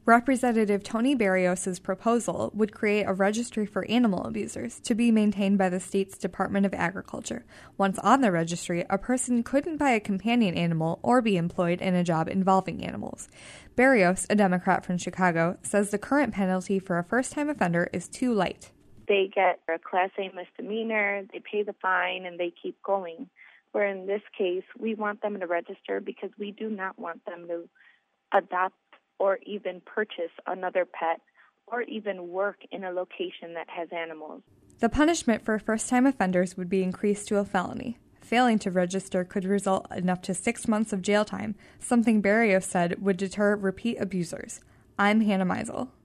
Representative Tony Berrios' proposal would create a registry for animal abusers to be maintained by the state's Department of Agriculture. Once on the registry, a person couldn't buy a companion animal or be employed in a job involving animals. Berrios, a Democrat from Chicago, says the current penalty for a first-time offender is too light. They get a Class A misdemeanor, they pay the fine, and they keep going. Where in this case, we want them to register because we do not want them to adopt or even purchase another pet or even work in a location that has animals. The punishment for first-time offenders would be increased to a felony. Failing to register could result in up to 6 months of jail time, something Berrios said would deter repeat abusers. I'm Hannah Meisel.